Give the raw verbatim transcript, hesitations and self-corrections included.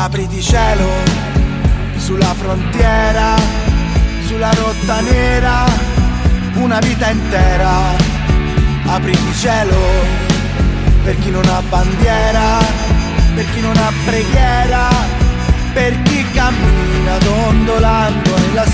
Apriti cielo, sulla frontiera, sulla rotta nera, una vita intera. Apriti cielo, per chi non ha bandiera, per chi non ha preghiera, per chi cammina dondolando nella